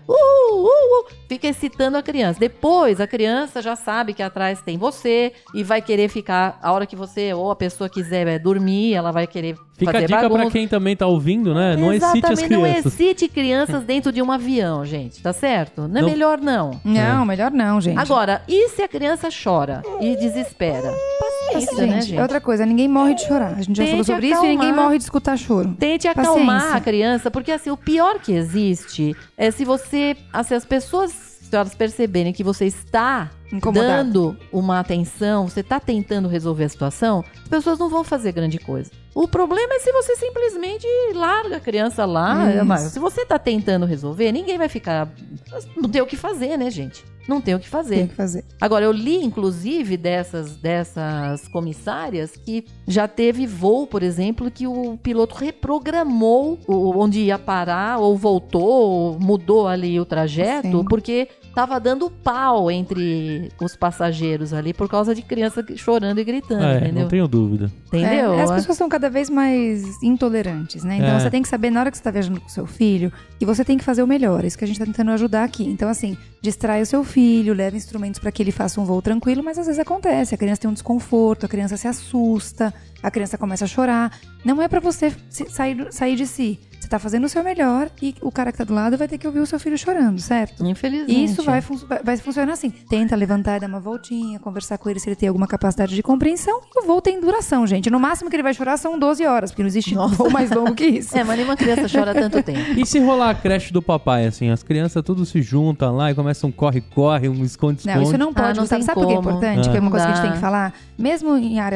Fica excitando a criança. Depois, a criança já sabe que atrás tem você e vai querer ficar, a hora que você ou a pessoa quiser dormir, ela vai querer Fica a fazer dica bagunça. pra quem também tá ouvindo, né? Não excite as Exatamente, não crianças. excite crianças dentro de um avião, gente, tá certo? Não é Não. melhor não. Não, melhor não, gente. Agora, e se a criança chora e desespera? Paciência, né, gente? Outra coisa, ninguém morre de chorar. A gente já Tente falou sobre isso e ninguém acalmar. morre de escutar choro. Tente acalmar Paciência. a criança, porque assim, o pior que existe é se as pessoas, se elas perceberem que você está Incomodado. dando uma atenção, você está tentando resolver a situação, as pessoas não vão fazer grande coisa. O problema é se você simplesmente larga a criança lá. Isso. Mas se você está tentando resolver, ninguém vai ficar... Não tem o que fazer, né, gente? Não tem o que fazer. Tem que fazer. Agora, eu li, inclusive, dessas comissárias que já teve voo, por exemplo, que o piloto reprogramou onde ia parar, ou voltou, ou mudou ali o trajeto, Sim. porque tava dando pau entre os passageiros ali por causa de criança chorando e gritando, entendeu? Não tenho dúvida. Entendeu? As pessoas são cada vez mais intolerantes, né? Então você tem que saber, na hora que você tá viajando com o seu filho, que você tem que fazer o melhor. Isso que a gente tá tentando ajudar aqui. Então, assim, distrai o seu filho, leva instrumentos para que ele faça um voo tranquilo, mas às vezes acontece. A criança tem um desconforto, a criança se assusta, a criança começa a chorar. Não é para você sair de si. Você tá fazendo o seu melhor e o cara que tá do lado vai ter que ouvir o seu filho chorando, certo? Infelizmente. E isso vai funcionar assim. Tenta levantar e dar uma voltinha, conversar com ele se ele tem alguma capacidade de compreensão. E o voo tem duração, gente. No máximo que ele vai chorar são 12 horas, porque não existe voo mais longo que isso. Mas nenhuma criança chora tanto tempo. E se rolar a creche do papai, assim, as crianças tudo se juntam lá e começam um corre-corre, um esconde-esconde. Não, isso não pode. não Sabe tem por que é como. importante? Que é uma coisa que a gente Dá. tem que falar. Mesmo em áreas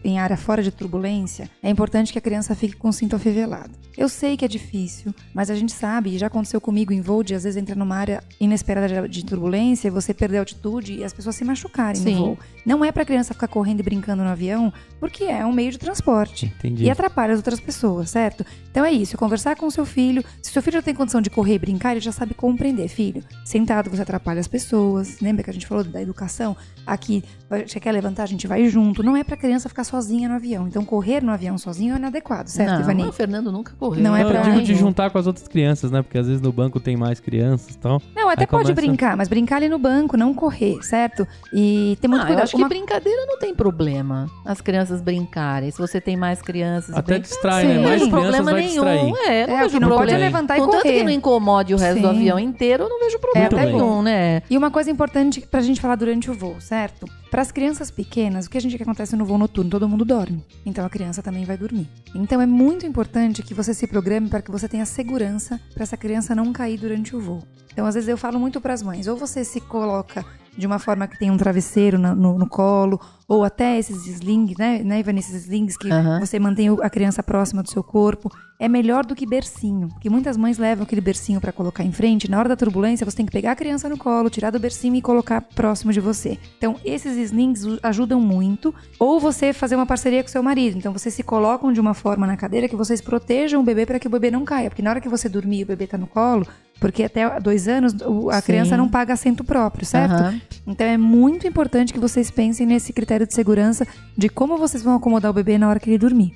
em área fora de turbulência, é importante que a criança fique com o cinto afivelado. Eu sei que é difícil, mas a gente sabe, e já aconteceu comigo em voo, de às vezes entra numa área inesperada de turbulência, você perder a altitude e as pessoas se machucarem no voo. Não é pra criança ficar correndo e brincando no avião, porque é um meio de transporte. Entendi. E atrapalha as outras pessoas, certo? Então é isso, conversar com o seu filho. Se seu filho já tem condição de correr e brincar, ele já sabe compreender. Filho, sentado você atrapalha as pessoas. Lembra que a gente falou da educação? Aqui, você quer levantar, a gente vai junto. Não é pra criança ficar sozinha no avião. Então correr no avião sozinho é inadequado, certo, Ivani? Não, o Fernando nunca correu. Não é pra... Eu digo de juntar com as outras crianças, né? Porque às vezes no banco tem mais crianças e tal. Não, até pode brincar, mas brincar ali no banco, não correr, certo? E ter muito cuidado. Eu acho que brincadeira não tem problema. As crianças brincarem. Se você tem mais crianças... Até distrai, né? Mais crianças vai distrair. Não vejo não problema. Pode levantar e correr. Contanto que não incomode o resto do avião inteiro, eu não vejo problema nenhum, né? E uma coisa importante pra gente falar durante o voo, certo? Para as crianças pequenas, o que acontece no voo noturno? Todo mundo dorme. Então a criança também vai dormir. Então é muito importante que você se programe para que você tenha segurança para essa criança não cair durante o voo. Então às vezes eu falo muito para as mães, ou você se coloca de uma forma que tem um travesseiro no colo, ou até esses slings, né, Ivani, esses slings que você mantém a criança próxima do seu corpo, é melhor do que bercinho, porque muitas mães levam aquele bercinho para colocar em frente, na hora da turbulência você tem que pegar a criança no colo, tirar do bercinho e colocar próximo de você. Então esses slings ajudam muito, ou você fazer uma parceria com seu marido, então vocês se colocam de uma forma na cadeira que vocês protejam o bebê para que o bebê não caia, porque na hora que você dormir e o bebê tá no colo, porque até 2 anos a criança não paga assento próprio, certo? Então é muito importante que vocês pensem nesse critério de segurança de como vocês vão acomodar o bebê na hora que ele dormir.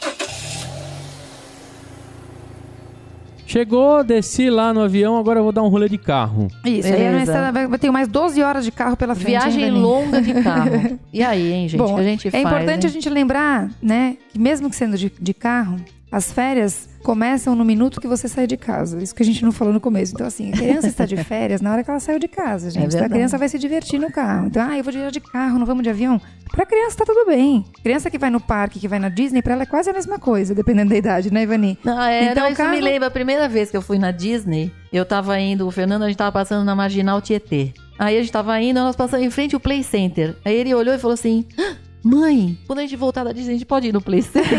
Chegou, desci lá no avião, agora eu vou dar um rolê de carro. Isso, aí vai ter mais 12 horas de carro pela frente. Viagem longa de carro. E aí, hein, gente? Bom, a gente faz, importante a gente lembrar, né, que mesmo que sendo de carro, as férias começam no minuto que você sai de casa. Isso que a gente não falou no começo. Então, assim, a criança está de férias na hora que ela saiu de casa, gente. Então, a criança vai se divertir no carro. Então, eu vou viajar de carro, não vamos de avião. Pra criança tá tudo bem. Criança que vai no parque, que vai na Disney, pra ela é quase a mesma coisa, dependendo da idade, né, Ivani? Então, isso me lembra a primeira vez que eu fui na Disney. Eu tava indo, o Fernando, a gente tava passando na Marginal Tietê. Aí a gente tava indo, nós passamos em frente ao Play Center. Aí ele olhou e falou assim... Mãe, quando a gente voltar da Disney, a gente pode ir no Play Center?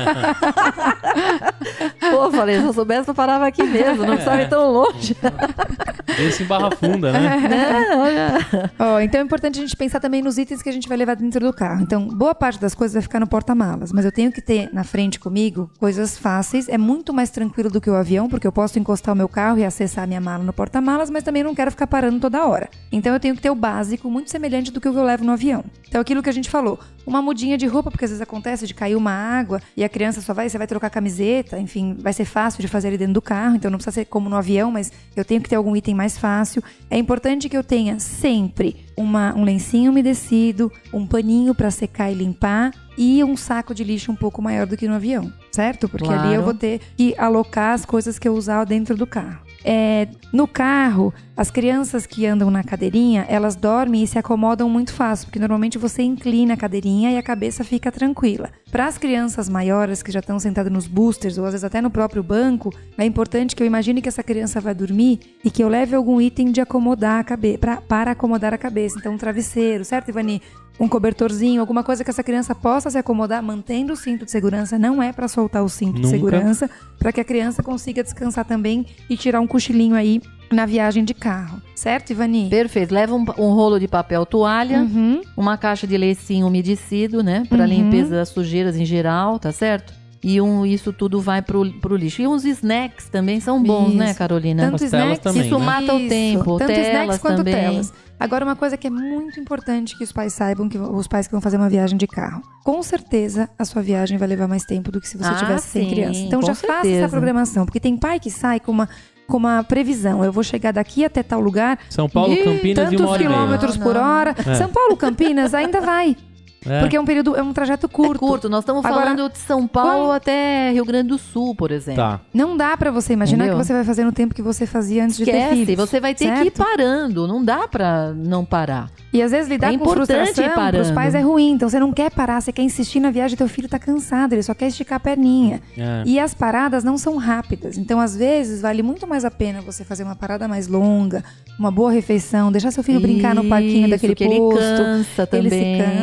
Pô, falei, se eu soubesse, eu parava aqui mesmo, não precisava ir tão longe. Esse em Barra Funda, né? Então é importante a gente pensar também nos itens que a gente vai levar dentro do carro. Então, boa parte das coisas vai ficar no porta-malas, mas eu tenho que ter na frente comigo coisas fáceis. É muito mais tranquilo do que o avião, porque eu posso encostar o meu carro e acessar a minha mala no porta-malas, mas também não quero ficar parando toda hora. Então eu tenho que ter o básico, muito semelhante do que eu levo no avião. Então aquilo que a gente falou, uma mudinha de roupa, porque às vezes acontece de cair uma água e a criança você vai trocar a camiseta, enfim, vai ser fácil de fazer ali dentro do carro, então não precisa ser como no avião, mas eu tenho que ter algum item mais fácil. É importante que eu tenha sempre um lencinho umedecido, um paninho para secar e limpar e um saco de lixo um pouco maior do que no avião, certo? Porque ali eu vou ter que alocar as coisas que eu usar dentro do carro. No carro, as crianças que andam na cadeirinha, elas dormem e se acomodam muito fácil, porque normalmente você inclina a cadeirinha e a cabeça fica tranquila. Para as crianças maiores que já estão sentadas nos boosters ou às vezes até no próprio banco, é importante que eu imagine que essa criança vai dormir e que eu leve algum item de acomodar a cabeça, para acomodar a cabeça. Então um travesseiro, certo, Ivani? Um cobertorzinho, alguma coisa que essa criança possa se acomodar, mantendo o cinto de segurança. Não é para soltar o cinto de segurança, para que a criança consiga descansar também e tirar um cochilinho aí na viagem de carro. Certo, Ivani? Perfeito. Leva um rolo de papel toalha, uma caixa de lencinho umedecido, né? Para limpeza das sujeiras em geral, tá certo? E isso tudo vai pro lixo. E uns snacks também são bons, né, Carolina? Tanto snacks também, isso mata o tempo. Tanto telas snacks quanto também. telas. Agora, uma coisa que é muito importante que os pais saibam, que os pais que vão fazer uma viagem de carro. Com certeza, a sua viagem vai levar mais tempo do que se você tivesse sem criança. Então, já faça essa programação. Porque tem pai que sai com uma previsão. Eu vou chegar daqui até tal lugar. São Paulo, Campinas e 1 hora e meia. Tantos quilômetros por hora. São Paulo, Campinas, ainda vai. Porque é um trajeto curto. É curto. Nós estamos falando de São Paulo até Rio Grande do Sul, por exemplo. Tá. Não dá pra você imaginar que você vai fazer no tempo que você fazia antes de ter filhos. Você vai ter que ir parando. Não dá pra não parar. E às vezes lidar com frustração pros pais é ruim. Então você não quer parar, você quer insistir na viagem, teu filho tá cansado, ele só quer esticar a perninha. E as paradas não são rápidas. Então às vezes vale muito mais a pena você fazer uma parada mais longa, uma boa refeição, deixar seu filho brincar no parquinho daquele posto. Ele cansa também. Ele se cansa e ele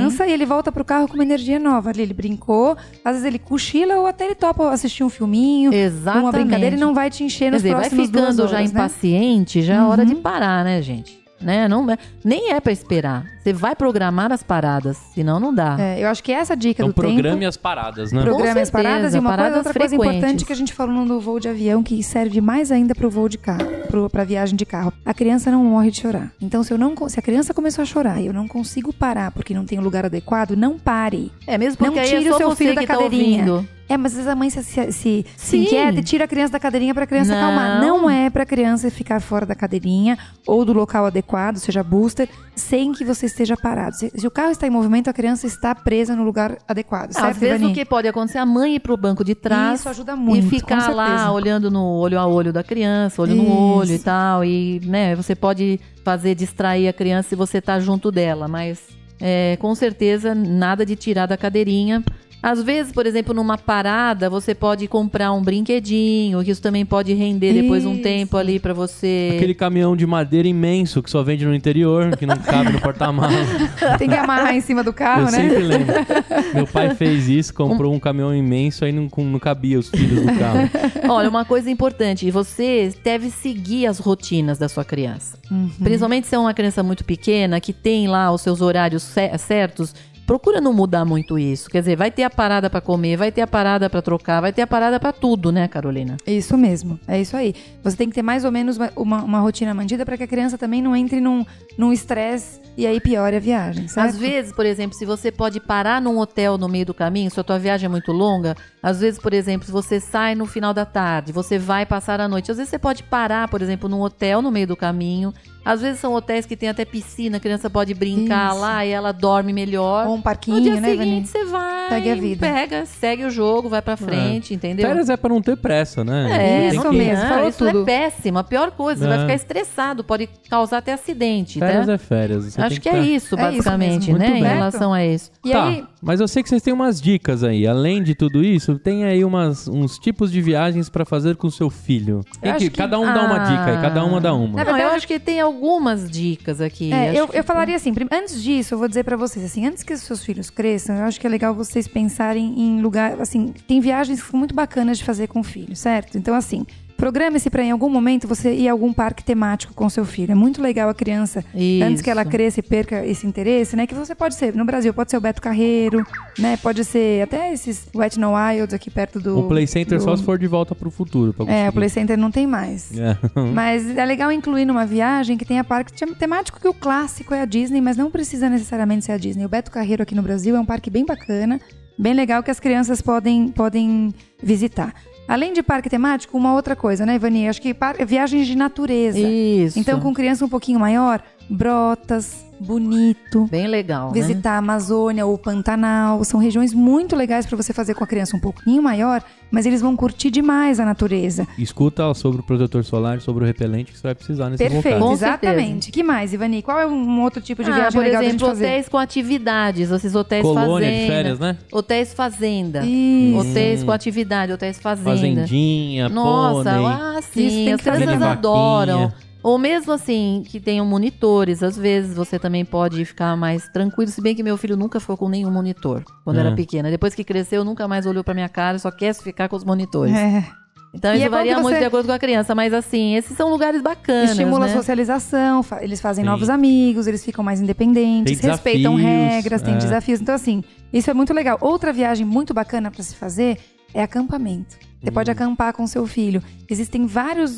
ele volta pro carro com uma energia nova. Ali ele brincou, às vezes ele cochila ou até ele topa assistir um filminho. Exatamente. Uma brincadeira e não vai te encher nos próximos 2 horas, vai ficando já né? impaciente, já é hora de parar, né, gente? Né? Não, nem é pra esperar. Você vai programar as paradas, senão não dá. Eu acho que essa dica Então do tempo... programe as paradas, né? Programe as certeza, paradas e outra coisa frequentes. importante que a gente falou no voo de avião, que serve mais ainda pro voo de carro, pra viagem de carro. A criança não morre de chorar. Então, se a criança começou a chorar e eu não consigo parar porque não tem um lugar adequado, não pare. Mesmo porque Não aí tire é o só seu você filho da que tá cadeirinha. ouvindo. Mas às vezes a mãe se Sim. inquieta e tira a criança da cadeirinha pra criança Não. acalmar. Não é pra criança ficar fora da cadeirinha ou do local adequado, seja booster, sem que você esteja parado. Se o carro está em movimento, a criança está presa no lugar adequado, certo, Às vezes Ivani? o que pode acontecer é a mãe ir pro banco de trás. Isso ajuda muito, E ficar com lá certeza. olhando no olho a olho da criança, olho no olho e tal. E, né, você pode fazer distrair a criança se você tá junto dela. Mas, com certeza, nada de tirar da cadeirinha. Às vezes, por exemplo, numa parada, você pode comprar um brinquedinho, que isso também pode render depois um tempo ali pra você... Aquele caminhão de madeira imenso que só vende no interior, que não cabe no porta-malas. Tem que amarrar em cima do carro, Eu né? sempre lembro. Meu pai fez isso, comprou um caminhão imenso, aí não cabia os filhos no carro. Olha, uma coisa importante, você deve seguir as rotinas da sua criança. Principalmente se é uma criança muito pequena, que tem lá os seus horários certos, procura não mudar muito isso. Quer dizer, vai ter a parada pra comer, vai ter a parada pra trocar, vai ter a parada pra tudo, né, Carolina? Isso mesmo, é isso aí. Você tem que ter mais ou menos uma rotina mantida para que a criança também não entre num estresse e aí piore a viagem, certo? Às vezes, por exemplo, se você pode parar num hotel no meio do caminho, se a tua viagem é muito longa, às vezes, por exemplo, se você sai no final da tarde, você vai passar a noite, às vezes você pode parar, por exemplo, num hotel no meio do caminho. Às vezes são hotéis que tem até piscina, a criança pode brincar lá e ela dorme melhor. Ou um parquinho, No dia né, seguinte Vani? você vai, Segue a vida. segue o jogo, vai pra frente, entendeu? Férias é pra não ter pressa, né? Isso Tem que- mesmo. falou Isso tudo. é péssimo, a pior coisa, você vai ficar estressado, pode causar até acidente, Férias né? é férias. Você Acho tem que é isso, É isso basicamente, mesmo. né, Muito em bem. relação a isso. E Tá, aí, mas eu sei que vocês têm umas dicas aí. Além de tudo isso, tem aí uns tipos de viagens pra fazer com o seu filho. Cada um dá uma dica aí, cada uma dá uma. Na Não, eu verdade- acho que tem algumas dicas aqui. Acho que- eu falaria assim, antes disso, eu vou dizer pra vocês, assim, antes que os seus filhos cresçam, eu acho que é legal vocês pensarem em lugar, assim, tem viagens que são muito bacanas de fazer com o filho, certo? Então, assim, programe-se para em algum momento você ir a algum parque temático com seu filho. É muito legal a criança, antes que ela Isso. cresça e perca esse interesse, né? Que você pode ser, no Brasil, pode ser o Beto Carreiro, né? Pode ser até esses Wet n Wild aqui perto do... O Play Center do- só se for de volta pro futuro. Pra o conseguir. Play Center não tem mais. É. Mas é legal incluir numa viagem que tenha parque temático, que o clássico é a Disney, mas não precisa necessariamente ser a Disney. O Beto Carreiro aqui no Brasil é um parque bem bacana, bem legal, que as crianças podem visitar. Além de parque temático, uma outra coisa, né, Ivani? Acho que viagens de natureza. Isso. Então, com criança um pouquinho maior, Brotas, Bonito, Bem legal, né? visitar a Amazônia ou Pantanal. São regiões muito legais para você fazer com a criança um pouquinho maior, mas eles vão curtir demais a natureza. Escuta sobre o protetor solar, sobre o repelente que você vai precisar nesse Perfeito, Com exatamente. Que mais, Ivani? Qual é um outro tipo de viagem por legal da gente exemplo, fazer? hotéis com atividades, esses hotéis Colônia fazenda. de férias, né? Hotéis fazenda. Isso. Hotéis com atividade, hotéis fazenda. Fazendinha, Nossa, pônei. Isso sim, tem as que fazer. crianças Vaquinha. adoram. Ou mesmo assim, que tenham monitores. Às vezes você também pode ficar mais tranquilo. Se bem que meu filho nunca ficou com nenhum monitor quando era pequena. Depois que cresceu, nunca mais olhou pra minha cara, só quer ficar com os monitores. É. Então E isso é bom varia que muito você- de acordo com a criança. Mas assim, esses são lugares bacanas, Estimula né? a socialização, eles fazem Sim. novos amigos, eles ficam mais independentes, Tem respeitam desafios, regras, tem desafios. Então, assim, isso é muito legal. Outra viagem muito bacana para se fazer é acampamento. Você pode acampar com seu filho. Existem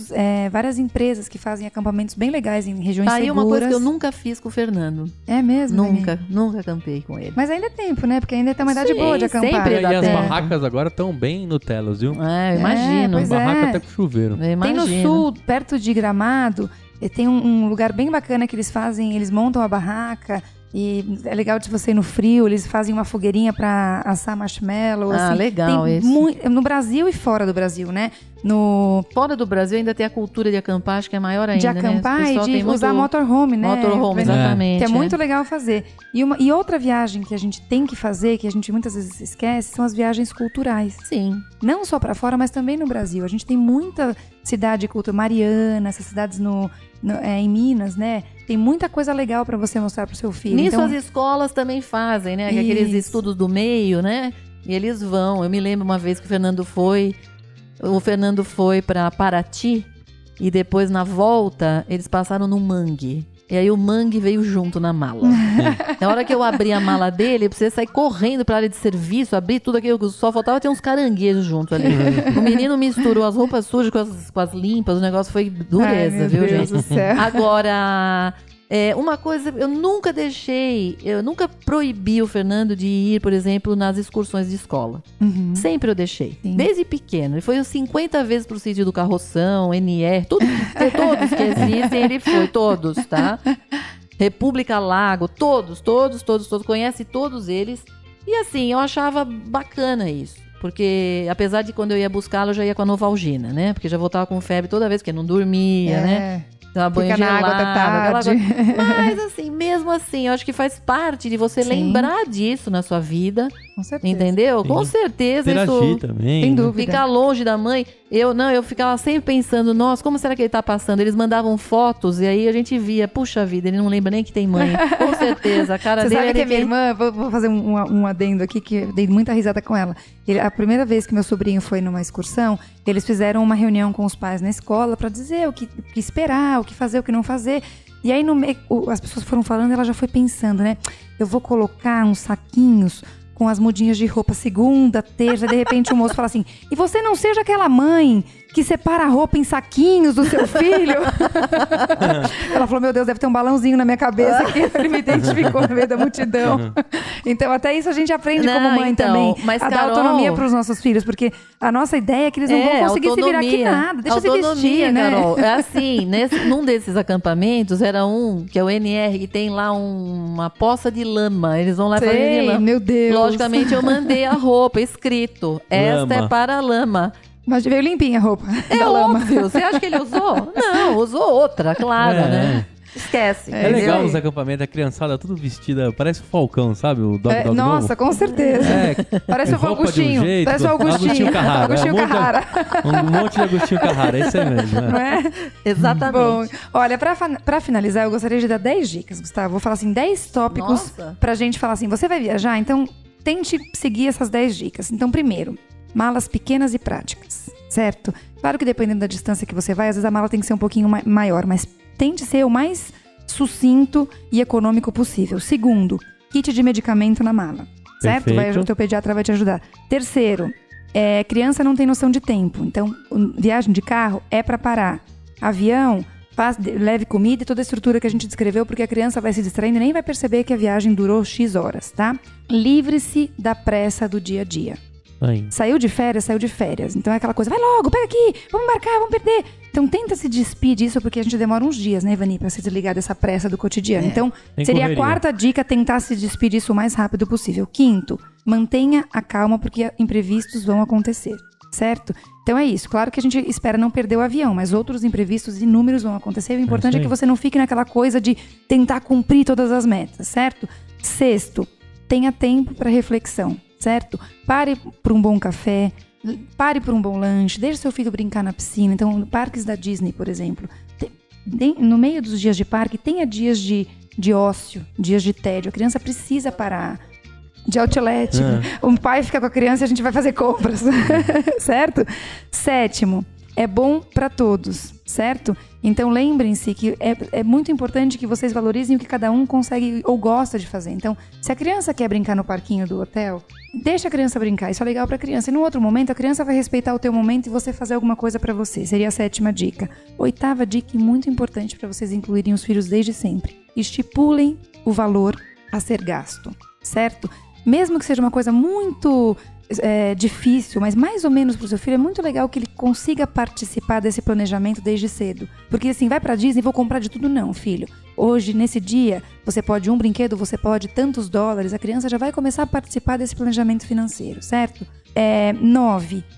várias empresas que fazem acampamentos bem legais em regiões Tá aí seguras. uma coisa que eu nunca fiz com o Fernando. É mesmo? Vani? Nunca acampei com ele. Mas ainda é tempo, né? Porque ainda tem uma idade Sim, boa de acampar. sempre E dá as tempo. barracas agora estão bem Nutelas, viu? É, eu imagino. pois é. Barraca até com chuveiro. Eu Tem imagino. no sul, perto de Gramado, tem um lugar bem bacana que eles montam a barraca e é legal de você ir no frio, eles fazem uma fogueirinha pra assar marshmallow. Ah, assim. legal Tem isso. no Brasil e fora do Brasil, né? Fora do Brasil ainda tem a cultura de acampar, acho que é maior ainda, de acampar, né? e de usar motorhome, né? Motorhome, exatamente. Que é muito legal fazer. E outra viagem que a gente tem que fazer, que a gente muitas vezes esquece, são as viagens culturais. Sim. Não só para fora, mas também no Brasil. A gente tem muita cidade cultural, Mariana, essas cidades em Minas, né? Tem muita coisa legal para você mostrar pro seu filho. Nisso então, as escolas também fazem, né? Aqueles estudos do meio, né? E eles vão. Eu me lembro uma vez que o Fernando foi para Paraty e depois na volta eles passaram no mangue. E aí o mangue veio junto na mala. Na hora que eu abri a mala dele, eu precisei sair correndo pra área de serviço, abrir tudo aquilo, só faltava ter uns caranguejos junto ali. O menino misturou as roupas sujas com as limpas, o negócio foi dureza, viu, gente? Do céu. Agora, uma coisa, eu nunca proibi o Fernando de ir, por exemplo, nas excursões de escola. Uhum. Sempre eu deixei. Sim. Desde pequeno. Ele foi 50 vezes pro sítio do Carroção, NR, todos que existem, ele foi, todos, tá? República Lago, todos, conhece todos eles. E assim, eu achava bacana isso. Porque, apesar de quando eu ia buscá-lo, eu já ia com a Novalgina, né? Porque já voltava com febre toda vez, porque não dormia, né? Tava banho Fica na gelado, água até tarde. Mas assim, mesmo assim, eu acho que faz parte de você lembrar disso na sua vida. Com certeza. Entendeu? Sim. Com certeza Interagir isso. também. Sem né? dúvida. Ficar longe da mãe. Eu ficava sempre pensando, nossa, como será que ele tá passando? Eles mandavam fotos e aí a gente via, puxa vida, ele não lembra nem que tem mãe. Com certeza, a cara Você dele sabe que é a minha irmã, vou fazer um adendo aqui, que eu dei muita risada com ela. A primeira vez que meu sobrinho foi numa excursão, eles fizeram uma reunião com os pais na escola pra dizer o que esperar, o que fazer, o que não fazer. E aí as pessoas foram falando, ela já foi pensando, né? Eu vou colocar uns saquinhos com as mudinhas de roupa segunda, terça, de repente o moço fala assim, e você não seja aquela mãe que separa a roupa em saquinhos do seu filho? Ela falou, meu Deus, deve ter um balãozinho na minha cabeça que ele me identificou no meio da multidão. Então até isso a gente aprende como mãe também, mas, a dar Carol, autonomia para os nossos filhos, porque a nossa ideia é que eles não vão conseguir se virar aqui nada, deixa se vestir, né? Carol. É assim, num desses acampamentos, era que é o NR, que tem lá uma poça de lama, eles vão lá fazer de lama. Meu Deus. Logicamente eu mandei a roupa, escrito, esta é para a lama. Mas veio limpinha a roupa da lama. Óbvio, você acha que ele usou? Não, usou outra, claro, né? Esquece. É legal os acampamentos, a criançada tudo vestida, parece o Falcão, sabe? O Dog Dog nossa, novo. com certeza. Parece o Augustinho. Parece o Agostinho Carrara. Agostinho Carrara. Um monte de Agostinho Carrara, é isso aí mesmo. Não é? Exatamente. Bom, olha, pra finalizar, eu gostaria de dar 10 dicas, Gustavo. Vou falar assim, 10 tópicos pra gente falar assim, você vai viajar, então tente seguir essas 10 dicas. Então, primeiro, malas pequenas e práticas, certo? Claro que dependendo da distância que você vai, às vezes a mala tem que ser um pouquinho maior, mas tente ser o mais sucinto e econômico possível. Segundo, kit de medicamento na mala, certo? O teu pediatra vai te ajudar. Terceiro, criança não tem noção de tempo, então viagem de carro é para parar. Avião, leve comida e toda a estrutura que a gente descreveu, porque a criança vai se distraindo e nem vai perceber que a viagem durou X horas, tá? Livre-se da pressa do dia a dia. Saiu de férias. Então é aquela coisa, vai logo, pega aqui, vamos embarcar, vamos perder. Então tenta se despir disso, porque a gente demora uns dias, né, Ivani, pra se desligar dessa pressa do cotidiano. Então, seria a quarta dica, tentar se despedir disso o mais rápido possível. Quinto, mantenha a calma, porque imprevistos vão acontecer, certo? Então é isso. Claro que a gente espera não perder o avião, mas outros imprevistos inúmeros vão acontecer. O importante é que você não fique naquela coisa de tentar cumprir todas as metas, certo? Sexto, tenha tempo para reflexão, certo? Pare por um bom café, pare por um bom lanche, deixe seu filho brincar na piscina. Então, parques da Disney, por exemplo, no meio dos dias de parque, tenha dias de ócio, dias de tédio. A criança precisa parar. De outlet. Um pai fica com a criança e a gente vai fazer compras. Certo? Sétimo, é bom para todos, certo? Então lembrem-se que é muito importante que vocês valorizem o que cada um consegue ou gosta de fazer. Então, se a criança quer brincar no parquinho do hotel, deixa a criança brincar, isso é legal pra criança. E num outro momento, a criança vai respeitar o teu momento e você fazer alguma coisa pra você. Seria a sétima dica. Oitava dica, e muito importante pra vocês incluírem os filhos desde sempre. Estipulem o valor a ser gasto, certo? Mesmo que seja uma coisa muito difícil, mas mais ou menos pro seu filho, é muito legal que ele consiga participar desse planejamento desde cedo. Porque assim, vai pra Disney, vou comprar de tudo. Não, filho. Hoje, nesse dia, você pode um brinquedo, você pode tantos $, a criança já vai começar a participar desse planejamento financeiro, certo? 9.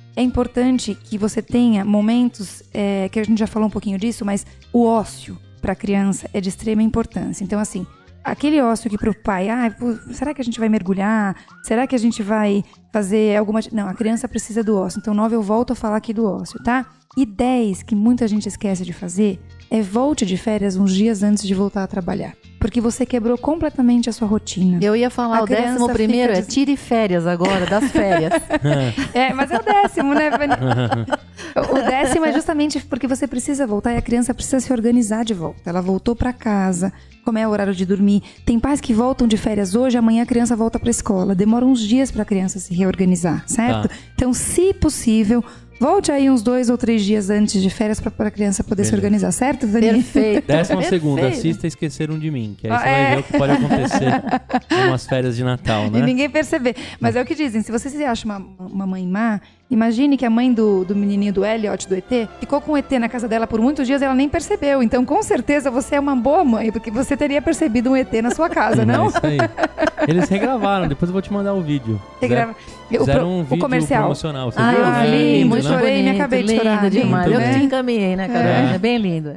é importante que você tenha momentos, que a gente já falou um pouquinho disso, mas o ócio para a criança é de extrema importância. Então, assim, aquele ócio que para o pai, será que a gente vai mergulhar? Será que a gente vai fazer alguma... Não, a criança precisa do ócio. Então, 9, eu volto a falar aqui do ócio, tá? E 10, que muita gente esquece de fazer, volte de férias uns dias antes de voltar a trabalhar. Porque você quebrou completamente a sua rotina. Eu ia falar, o 11º tire férias agora, das férias. Mas é o 10º, né? O 10º é justamente porque você precisa voltar e a criança precisa se organizar de volta. Ela voltou para casa, como é o horário de dormir. Tem pais que voltam de férias hoje, amanhã a criança volta para a escola. Demora uns dias para a criança se reorganizar, certo? Tá. Então, se possível... Volte aí uns 2 ou 3 dias antes de férias para a criança poder se organizar, certo, Dani? Perfeito. 12ª, assista Esqueceram de Mim, que aí você vai ver o que pode acontecer em umas férias de Natal, né? E ninguém perceber. Mas é o que dizem, se você se acha uma mãe má, imagine que a mãe do menininho do Elliot, do ET, ficou com o ET na casa dela por muitos dias e ela nem percebeu. Então, com certeza, você é uma boa mãe, porque você teria percebido um ET na sua casa, não? É isso aí. Eles regravaram, depois eu vou te mandar o vídeo. Fizeram um vídeo comercial promocional. Você viu? É lindo, muito chorei e me acabei de chorar. Lindo demais. Muito Eu bem. te encaminhei, né, Carolina? É bem lindo.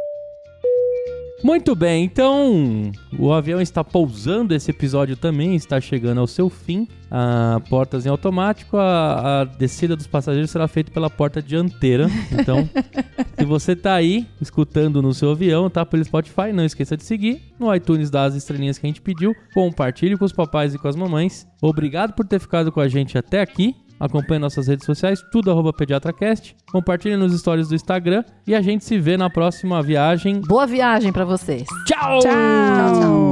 Muito bem, então o avião está pousando, esse episódio também está chegando ao seu fim. Portas em automático, a descida dos passageiros será feita pela porta dianteira. Então, se você está aí escutando no seu avião, tá pelo Spotify, não esqueça de seguir. No iTunes, dá as estrelinhas que a gente pediu. Compartilhe com os papais e com as mamães. Obrigado por ter ficado com a gente até aqui. Acompanhe nossas redes sociais, tudo @PediatraCast. Compartilhe nos stories do Instagram e a gente se vê na próxima viagem. Boa viagem pra vocês. Tchau! Tchau!